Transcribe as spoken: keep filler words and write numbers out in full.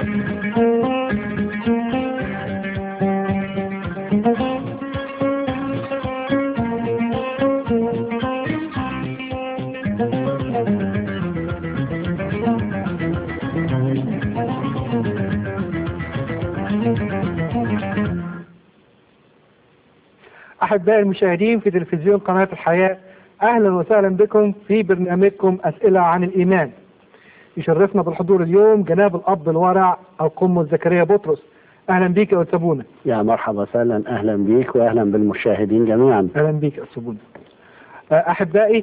أحبائي المشاهدين في تلفزيون قناة الحياة، أهلا وسهلا بكم في برنامجكم أسئلة عن الإيمان. يشرفنا بالحضور اليوم جناب الأب الورع القمص زكريا بطرس. أهلا بيك يا أستاذ بونا. يا مرحبا وسهلا، أهلا بيك وأهلا بالمشاهدين جميعا. أهلا بيك يا أستاذ بونا. أحبائي